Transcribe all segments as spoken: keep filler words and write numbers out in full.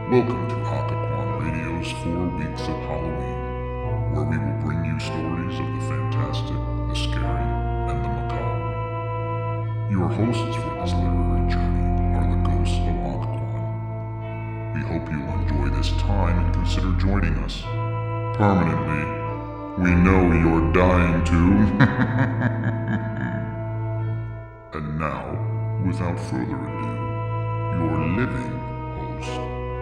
Welcome to Occoquan Radio's Four Weeks of Halloween, where we will bring you stories of the fantastic, the scary, and the macabre. Your hosts for this literary journey are the Ghosts of Occoquan. We hope you enjoy this time and consider joining us permanently. We know you're dying to. And now, without further ado, your living host.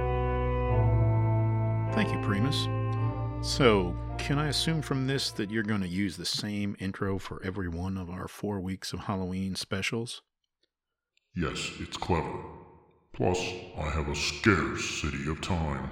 Thank you, Primus. So, can I assume from this that you're going to use the same intro for every one of our four weeks of Halloween specials? Yes, it's clever. Plus, I have a scarcity of time.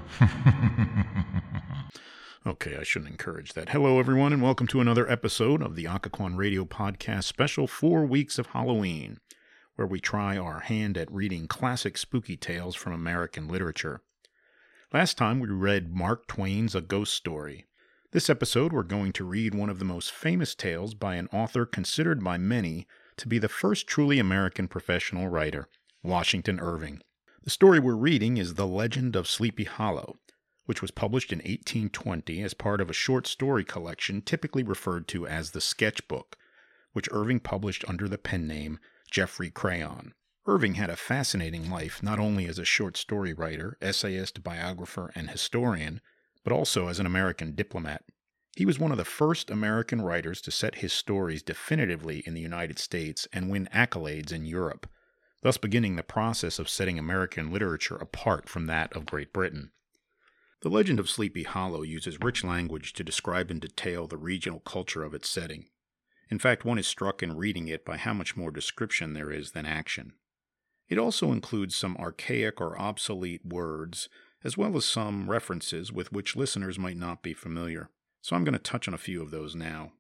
Okay, I shouldn't encourage that. Hello, everyone, and welcome to another episode of the Occoquan Radio Podcast special, Four Weeks of Halloween, where we try our hand at reading classic spooky tales from American literature. Last time we read Mark Twain's A Ghost Story. This episode we're going to read one of the most famous tales by an author considered by many to be the first truly American professional writer, Washington Irving. The story we're reading is The Legend of Sleepy Hollow, which was published in eighteen twenty as part of a short story collection typically referred to as the Sketchbook, which Irving published under the pen name Geoffrey Crayon. Irving had a fascinating life not only as a short story writer, essayist, biographer, and historian, but also as an American diplomat. He was one of the first American writers to set his stories definitively in the United States and win accolades in Europe, thus beginning the process of setting American literature apart from that of Great Britain. The Legend of Sleepy Hollow uses rich language to describe in detail the regional culture of its setting. In fact, one is struck in reading it by how much more description there is than action. It also includes some archaic or obsolete words, as well as some references with which listeners might not be familiar, so I'm going to touch on a few of those now.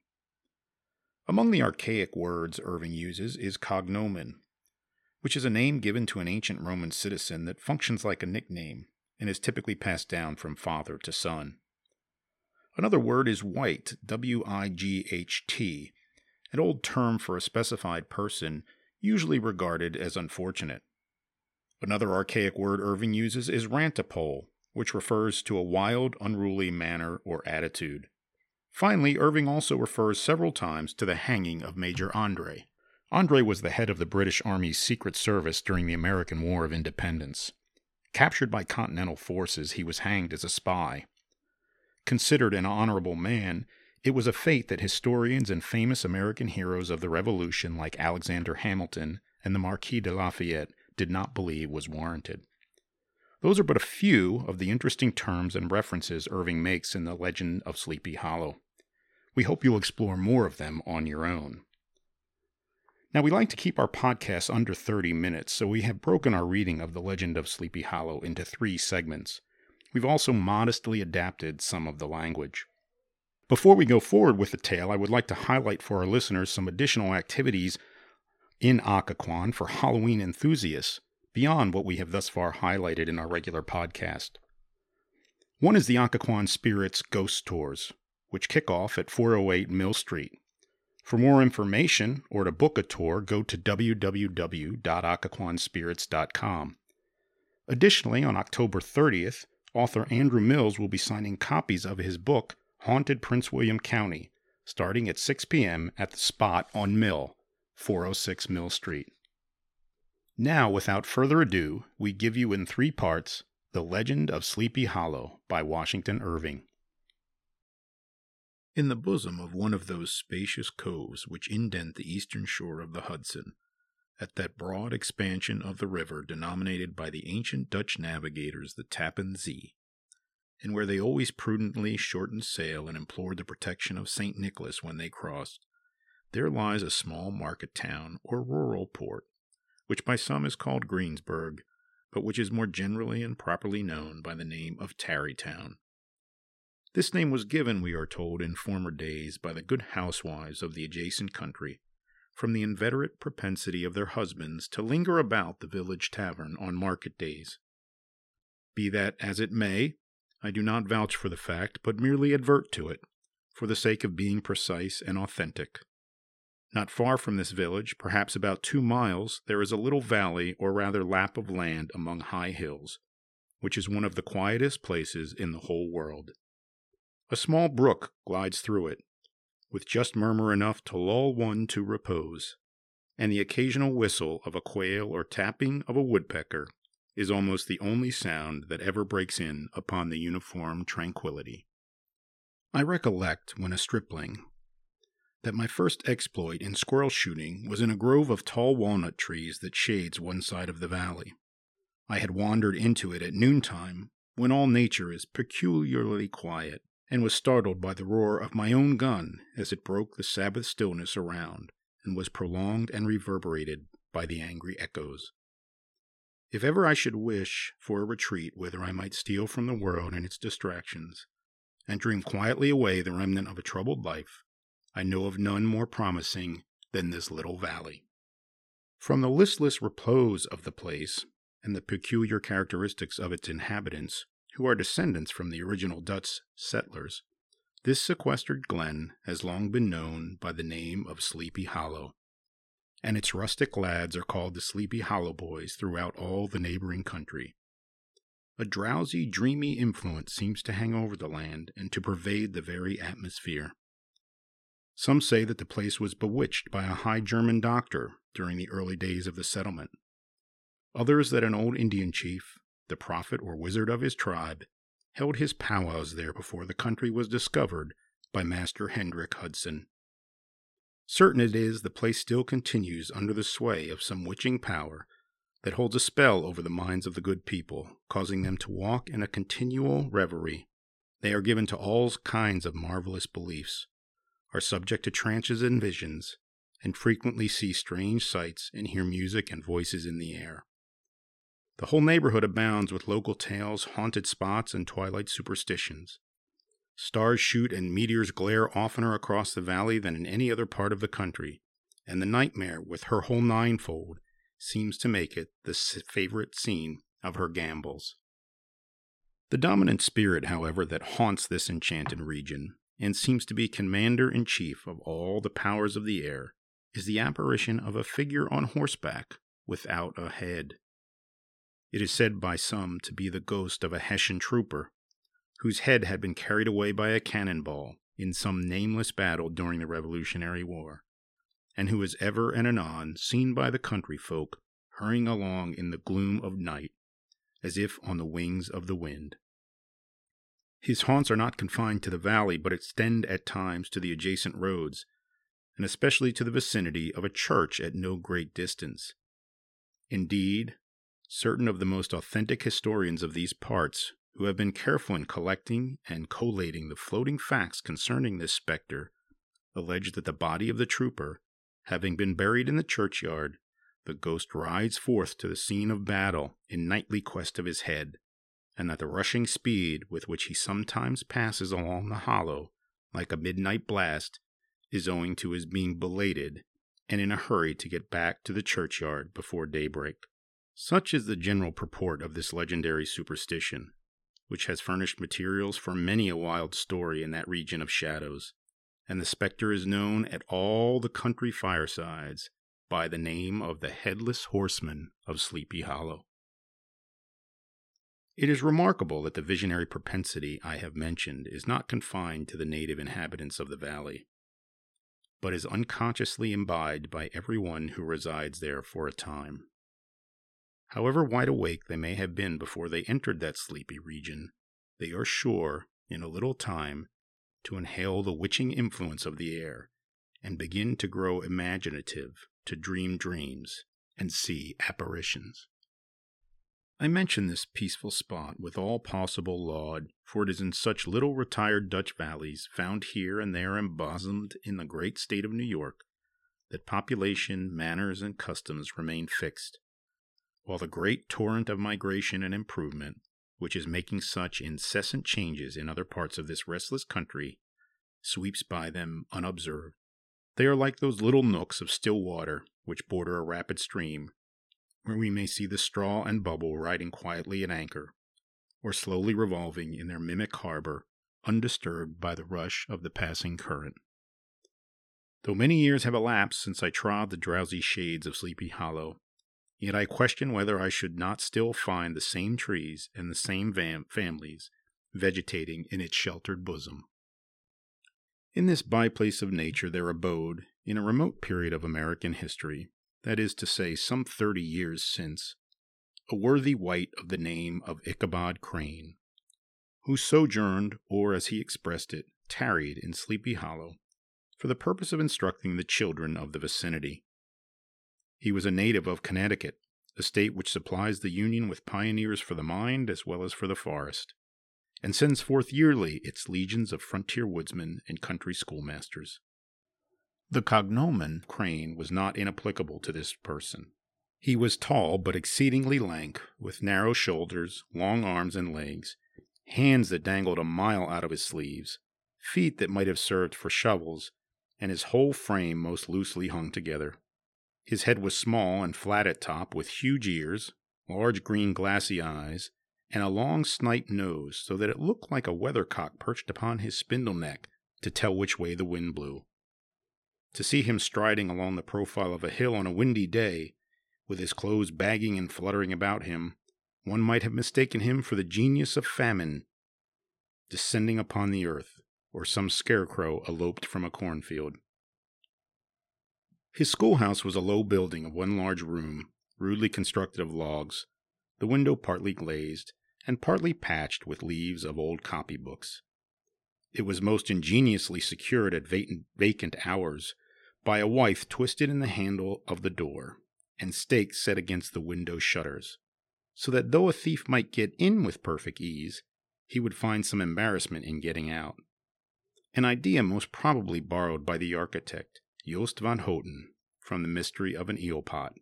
Among the archaic words Irving uses is cognomen, which is a name given to an ancient Roman citizen that functions like a nickname and is typically passed down from father to son. Another word is wight, W I G H T, an old term for a specified person usually regarded as unfortunate. Another archaic word Irving uses is rantipole, which refers to a wild, unruly manner or attitude. Finally, Irving also refers several times to the hanging of Major Andre. Andre was the head of the British Army's Secret Service during the American War of Independence. Captured by Continental forces, he was hanged as a spy. Considered an honorable man, it was a fate that historians and famous American heroes of the Revolution like Alexander Hamilton and the Marquis de Lafayette did not believe was warranted. Those are but a few of the interesting terms and references Irving makes in The Legend of Sleepy Hollow. We hope you'll explore more of them on your own. Now, we like to keep our podcasts under thirty minutes, so we have broken our reading of The Legend of Sleepy Hollow into three segments. We've also modestly adapted some of the language. Before we go forward with the tale, I would like to highlight for our listeners some additional activities in Occoquan for Halloween enthusiasts, beyond what we have thus far highlighted in our regular podcast. One is the Occoquan Spirits Ghost Tours, which kick off at four oh eight Mill Street. For more information or to book a tour, go to w w w dot occoquan spirits dot com. Additionally, on October thirtieth, author Andrew Mills will be signing copies of his book, Haunted Prince William County, starting at six p.m. at the Spot on Mill, four oh six Mill Street. Now, without further ado, we give you in three parts The Legend of Sleepy Hollow by Washington Irving. In the bosom of one of those spacious coves which indent the eastern shore of the Hudson, at that broad expansion of the river denominated by the ancient Dutch navigators the Tappan Zee, and where they always prudently shortened sail and implored the protection of Saint Nicholas when they crossed, there lies a small market town or rural port, which by some is called Greensburg, but which is more generally and properly known by the name of Tarrytown. This name was given, we are told, in former days by the good housewives of the adjacent country, from the inveterate propensity of their husbands to linger about the village tavern on market days. Be that as it may, I do not vouch for the fact, but merely advert to it, for the sake of being precise and authentic. Not far from this village, perhaps about two miles, there is a little valley, or rather lap of land among high hills, which is one of the quietest places in the whole world. A small brook glides through it, with just murmur enough to lull one to repose, and the occasional whistle of a quail or tapping of a woodpecker is almost the only sound that ever breaks in upon the uniform tranquility. I recollect, when a stripling, that my first exploit in squirrel shooting was in a grove of tall walnut trees that shades one side of the valley. I had wandered into it at noontime, when all nature is peculiarly quiet, and was startled by the roar of my own gun as it broke the Sabbath stillness around, and was prolonged and reverberated by the angry echoes. If ever I should wish for a retreat whither I might steal from the world and its distractions, and dream quietly away the remnant of a troubled life, I know of none more promising than this little valley. From the listless repose of the place, and the peculiar characteristics of its inhabitants, who are descendants from the original Dutch settlers, this sequestered glen has long been known by the name of Sleepy Hollow, and its rustic lads are called the Sleepy Hollow Boys throughout all the neighboring country. A drowsy, dreamy influence seems to hang over the land and to pervade the very atmosphere. Some say that the place was bewitched by a high German doctor during the early days of the settlement. Others that an old Indian chief, the prophet or wizard of his tribe, held his powwows there before the country was discovered by Master Hendrick Hudson. Certain it is the place still continues under the sway of some witching power that holds a spell over the minds of the good people, causing them to walk in a continual reverie. They are given to all kinds of marvelous beliefs, are subject to trances and visions, and frequently see strange sights and hear music and voices in the air. The whole neighborhood abounds with local tales, haunted spots, and twilight superstitions. Stars shoot and meteors glare oftener across the valley than in any other part of the country, and the nightmare, with her whole ninefold, seems to make it the favorite scene of her gambols. The dominant spirit, however, that haunts this enchanted region, and seems to be commander-in-chief of all the powers of the air, is the apparition of a figure on horseback without a head. It is said by some to be the ghost of a Hessian trooper, whose head had been carried away by a cannonball in some nameless battle during the Revolutionary War, and who is ever and anon seen by the country folk hurrying along in the gloom of night, as if on the wings of the wind. His haunts are not confined to the valley, but extend at times to the adjacent roads, and especially to the vicinity of a church at no great distance. Indeed, certain of the most authentic historians of these parts, who have been careful in collecting and collating the floating facts concerning this spectre, allege that the body of the trooper, having been buried in the churchyard, the ghost rides forth to the scene of battle in nightly quest of his head, and that the rushing speed with which he sometimes passes along the hollow, like a midnight blast, is owing to his being belated and in a hurry to get back to the churchyard before daybreak. Such is the general purport of this legendary superstition, which has furnished materials for many a wild story in that region of shadows, and the spectre is known at all the country firesides by the name of the Headless Horseman of Sleepy Hollow. It is remarkable that the visionary propensity I have mentioned is not confined to the native inhabitants of the valley, but is unconsciously imbibed by every one who resides there for a time. However wide awake they may have been before they entered that sleepy region, they are sure, in a little time, to inhale the witching influence of the air, and begin to grow imaginative, to dream dreams, and see apparitions. I mention this peaceful spot with all possible laud, for it is in such little retired Dutch valleys, found here and there embosomed in the great state of New York, that population, manners, and customs remain fixed, while the great torrent of migration and improvement, which is making such incessant changes in other parts of this restless country, sweeps by them unobserved. They are like those little nooks of still water which border a rapid stream, where we may see the straw and bubble riding quietly at anchor, or slowly revolving in their mimic harbor, undisturbed by the rush of the passing current. Though many years have elapsed since I trod the drowsy shades of Sleepy Hollow, Yet I question whether I should not still find the same trees and the same vam- families vegetating in its sheltered bosom. In this byplace of nature there abode, in a remote period of American history, that is to say some thirty years since, a worthy wight of the name of Ichabod Crane, who sojourned, or as he expressed it, tarried in Sleepy Hollow, for the purpose of instructing the children of the vicinity. He was a native of Connecticut, a state which supplies the Union with pioneers for the mind as well as for the forest, and sends forth yearly its legions of frontier woodsmen and country schoolmasters. The cognomen Crane was not inapplicable to this person. He was tall but exceedingly lank, with narrow shoulders, long arms and legs, hands that dangled a mile out of his sleeves, feet that might have served for shovels, and his whole frame most loosely hung together. His head was small and flat at top, with huge ears, large green glassy eyes, and a long snipe nose, so that it looked like a weathercock perched upon his spindle neck to tell which way the wind blew. To see him striding along the profile of a hill on a windy day, with his clothes bagging and fluttering about him, one might have mistaken him for the genius of famine descending upon the earth, or some scarecrow eloped from a cornfield. His schoolhouse was a low building of one large room, rudely constructed of logs, the window partly glazed, and partly patched with leaves of old copybooks. It was most ingeniously secured at vacant hours by a withe twisted in the handle of the door, and stakes set against the window shutters, so that though a thief might get in with perfect ease, he would find some embarrassment in getting out. An idea most probably borrowed by the architect, Joost van Houten, from the mystery of an eel pot.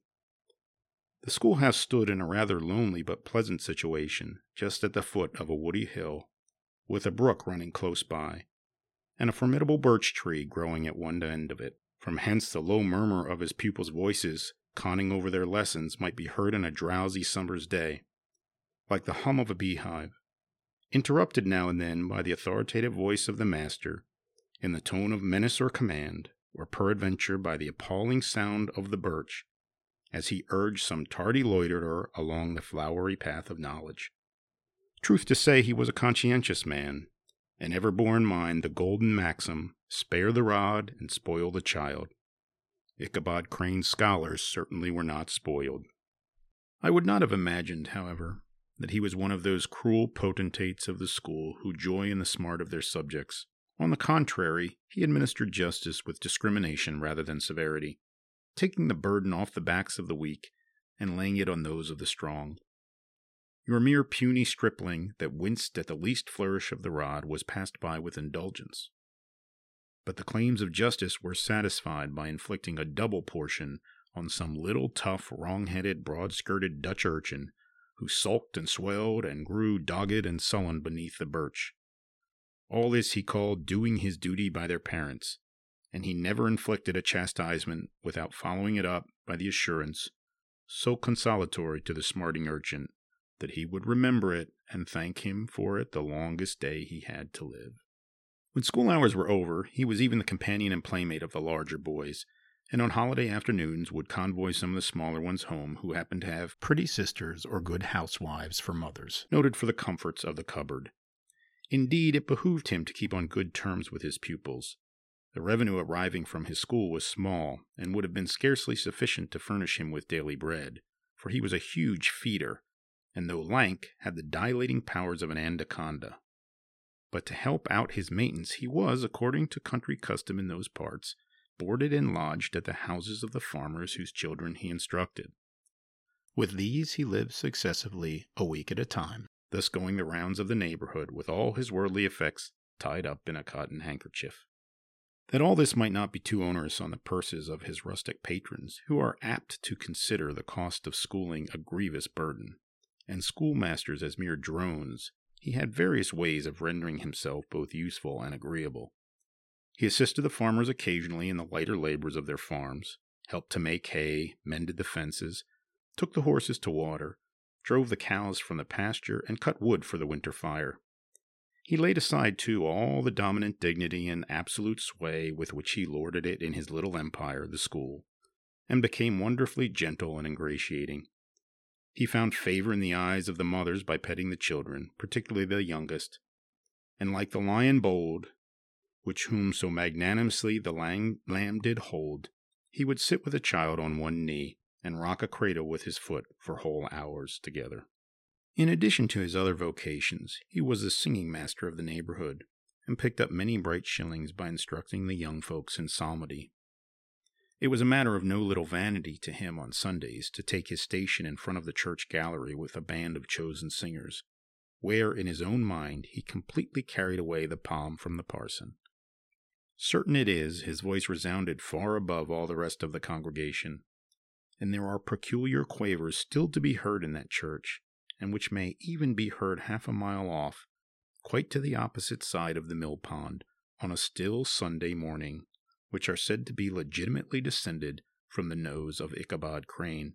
The schoolhouse stood in a rather lonely but pleasant situation, just at the foot of a woody hill, with a brook running close by, and a formidable birch tree growing at one end of it. From hence the low murmur of his pupils' voices, conning over their lessons, might be heard on a drowsy summer's day, like the hum of a beehive, interrupted now and then by the authoritative voice of the master, in the tone of menace or command, or peradventure by the appalling sound of the birch, as he urged some tardy loiterer along the flowery path of knowledge. Truth to say, he was a conscientious man, and ever bore in mind the golden maxim, spare the rod and spoil the child. Ichabod Crane's scholars certainly were not spoiled. I would not have imagined, however, that he was one of those cruel potentates of the school who joy in the smart of their subjects. On the contrary, he administered justice with discrimination rather than severity, taking the burden off the backs of the weak and laying it on those of the strong. Your mere puny stripling that winced at the least flourish of the rod was passed by with indulgence. But the claims of justice were satisfied by inflicting a double portion on some little tough, wrong-headed, broad-skirted Dutch urchin who sulked and swelled and grew dogged and sullen beneath the birch. All this he called doing his duty by their parents, and he never inflicted a chastisement without following it up by the assurance, so consolatory to the smarting urchin, that he would remember it and thank him for it the longest day he had to live. When school hours were over, he was even the companion and playmate of the larger boys, and on holiday afternoons would convoy some of the smaller ones home who happened to have pretty sisters or good housewives for mothers, noted for the comforts of the cupboard. Indeed, it behooved him to keep on good terms with his pupils. The revenue arriving from his school was small, and would have been scarcely sufficient to furnish him with daily bread, for he was a huge feeder, and though lank, had the dilating powers of an anaconda. But to help out his maintenance, he was, according to country custom in those parts, boarded and lodged at the houses of the farmers whose children he instructed. With these he lived successively a week at a time, thus going the rounds of the neighborhood with all his worldly effects tied up in a cotton handkerchief. That all this might not be too onerous on the purses of his rustic patrons, who are apt to consider the cost of schooling a grievous burden, and schoolmasters as mere drones, he had various ways of rendering himself both useful and agreeable. He assisted the farmers occasionally in the lighter labors of their farms, helped to make hay, mended the fences, took the horses to water, drove the cows from the pasture, and cut wood for the winter fire. He laid aside, too, all the dominant dignity and absolute sway with which he lorded it in his little empire, the school, and became wonderfully gentle and ingratiating. He found favor in the eyes of the mothers by petting the children, particularly the youngest, and like the lion bold, which whom so magnanimously the lamb, lamb did hold, he would sit with a child on one knee and rock a cradle with his foot for whole hours together. In addition to his other vocations, he was the singing master of the neighborhood, and picked up many bright shillings by instructing the young folks in psalmody. It was a matter of no little vanity to him on Sundays to take his station in front of the church gallery with a band of chosen singers, where in his own mind he completely carried away the palm from the parson. Certain it is, his voice resounded far above all the rest of the congregation, and there are peculiar quavers still to be heard in that church, and which may even be heard half a mile off, quite to the opposite side of the mill pond, on a still Sunday morning, which are said to be legitimately descended from the nose of Ichabod Crane.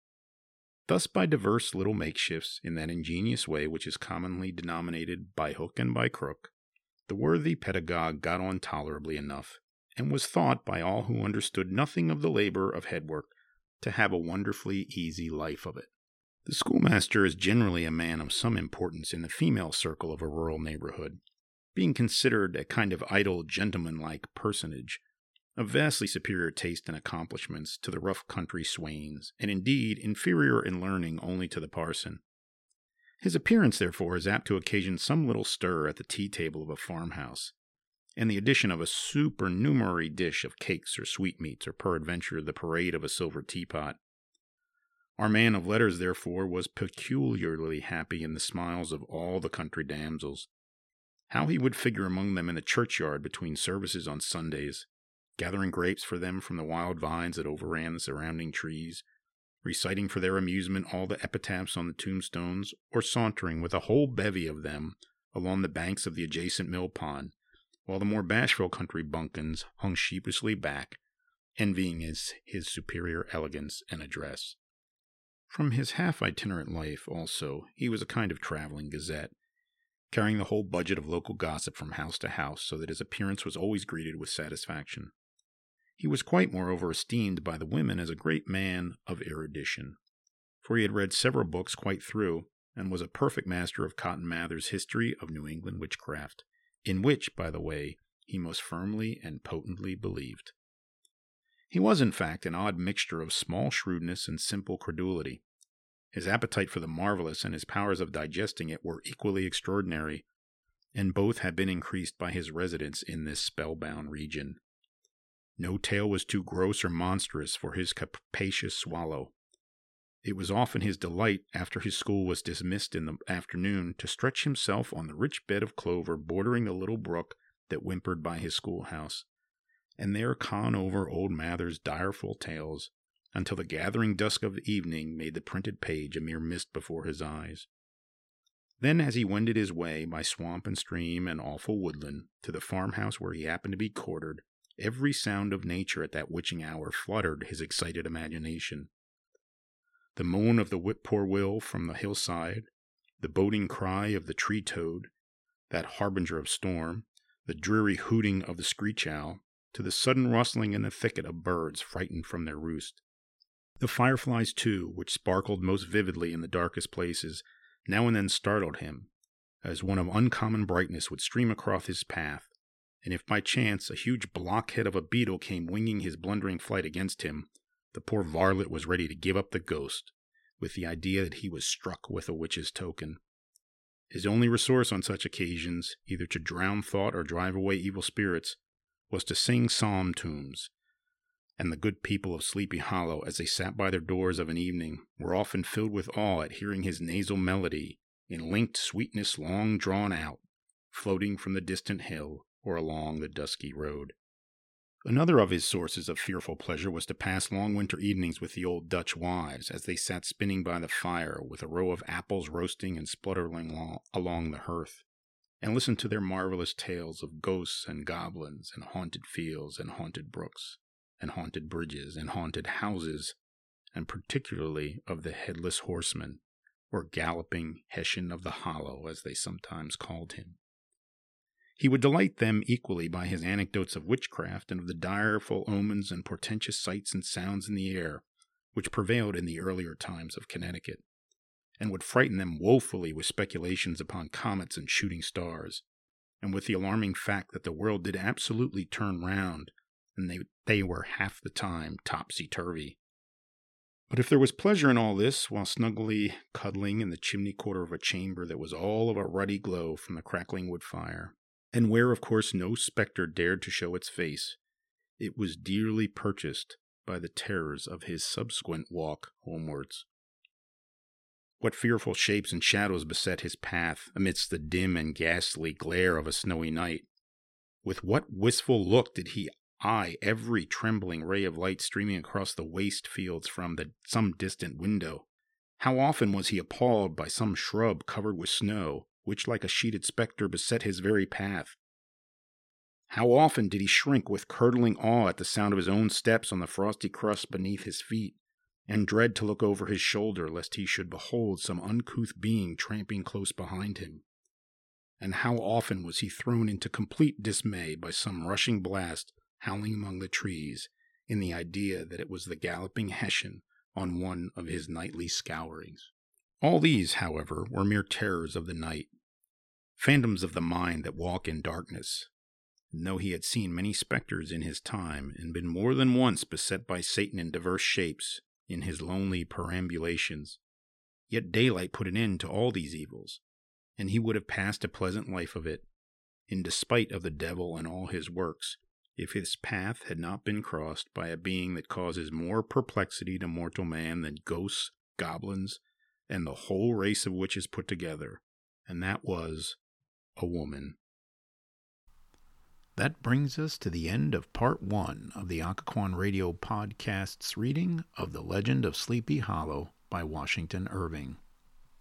Thus, by diverse little makeshifts, in that ingenious way which is commonly denominated by hook and by crook, the worthy pedagogue got on tolerably enough, and was thought by all who understood nothing of the labor of headwork to have a wonderfully easy life of it. The schoolmaster is generally a man of some importance in the female circle of a rural neighborhood, being considered a kind of idle, gentleman-like personage, of vastly superior taste and accomplishments to the rough country swains, and indeed inferior in learning only to the parson. His appearance, therefore, is apt to occasion some little stir at the tea-table of a farmhouse, and the addition of a supernumerary dish of cakes or sweetmeats, or peradventure the parade of a silver teapot. Our man of letters, therefore, was peculiarly happy in the smiles of all the country damsels. How he would figure among them in the churchyard between services on Sundays, gathering grapes for them from the wild vines that overran the surrounding trees, reciting for their amusement all the epitaphs on the tombstones, or sauntering with a whole bevy of them along the banks of the adjacent mill pond, while the more bashful country bumpkins hung sheepishly back, envying his, his superior elegance and address. From his half-itinerant life, also, he was a kind of traveling gazette, carrying the whole budget of local gossip from house to house, so that his appearance was always greeted with satisfaction. He was quite, moreover, esteemed by the women as a great man of erudition, for he had read several books quite through, and was a perfect master of Cotton Mather's History of New England Witchcraft, in which, by the way, he most firmly and potently believed. He was, in fact, an odd mixture of small shrewdness and simple credulity. His appetite for the marvelous and his powers of digesting it were equally extraordinary, and both had been increased by his residence in this spellbound region. No tale was too gross or monstrous for his capacious swallow. It was often his delight, after his school was dismissed in the afternoon, to stretch himself on the rich bed of clover bordering the little brook that whimpered by his schoolhouse, and there con over old Mather's direful tales, until the gathering dusk of evening made the printed page a mere mist before his eyes. Then, as he wended his way by swamp and stream and awful woodland to the farmhouse where he happened to be quartered, every sound of nature at that witching hour fluttered his excited imagination. The moan of the whippoorwill from the hillside, the boding cry of the tree-toad, that harbinger of storm, the dreary hooting of the screech-owl, to the sudden rustling in the thicket of birds frightened from their roost. The fireflies, too, which sparkled most vividly in the darkest places, now and then startled him, as one of uncommon brightness would stream across his path, and if by chance a huge blockhead of a beetle came winging his blundering flight against him, the poor varlet was ready to give up the ghost, with the idea that he was struck with a witch's token. His only resource on such occasions, either to drown thought or drive away evil spirits, was to sing psalm tunes, and the good people of Sleepy Hollow, as they sat by their doors of an evening, were often filled with awe at hearing his nasal melody, in linked sweetness long drawn out, floating from the distant hill or along the dusky road. Another of his sources of fearful pleasure was to pass long winter evenings with the old Dutch wives, as they sat spinning by the fire, with a row of apples roasting and spluttering along the hearth, and listen to their marvelous tales of ghosts and goblins, and haunted fields, and haunted brooks, and haunted bridges, and haunted houses, and particularly of the headless horseman, or galloping Hessian of the Hollow, as they sometimes called him. He would delight them equally by his anecdotes of witchcraft and of the direful omens and portentous sights and sounds in the air, which prevailed in the earlier times of Connecticut, and would frighten them woefully with speculations upon comets and shooting stars, and with the alarming fact that the world did absolutely turn round, and they, they were half the time topsy-turvy. But if there was pleasure in all this, while snugly cuddling in the chimney corner of a chamber that was all of a ruddy glow from the crackling wood fire, and where of course no spectre dared to show its face, it was dearly purchased by the terrors of his subsequent walk homewards. What fearful shapes and shadows beset his path amidst the dim and ghastly glare of a snowy night! With what wistful look did he eye every trembling ray of light streaming across the waste fields from the, some distant window! How often was he appalled by some shrub covered with snow, which like a sheeted spectre beset his very path! How often did he shrink with curdling awe at the sound of his own steps on the frosty crust beneath his feet, and dread to look over his shoulder lest he should behold some uncouth being tramping close behind him! And how often was he thrown into complete dismay by some rushing blast howling among the trees, in the idea that it was the galloping Hessian on one of his nightly scourings. All these, however, were mere terrors of the night, phantoms of the mind that walk in darkness, and though he had seen many spectres in his time, and been more than once beset by Satan in diverse shapes in his lonely perambulations, yet daylight put an end to all these evils, and he would have passed a pleasant life of it, in despite of the devil and all his works, if his path had not been crossed by a being that causes more perplexity to mortal man than ghosts, goblins, and the whole race of witches put together, and that was a woman. That brings us to the end of part one of the Occoquan Radio Podcast's reading of The Legend of Sleepy Hollow by Washington Irving.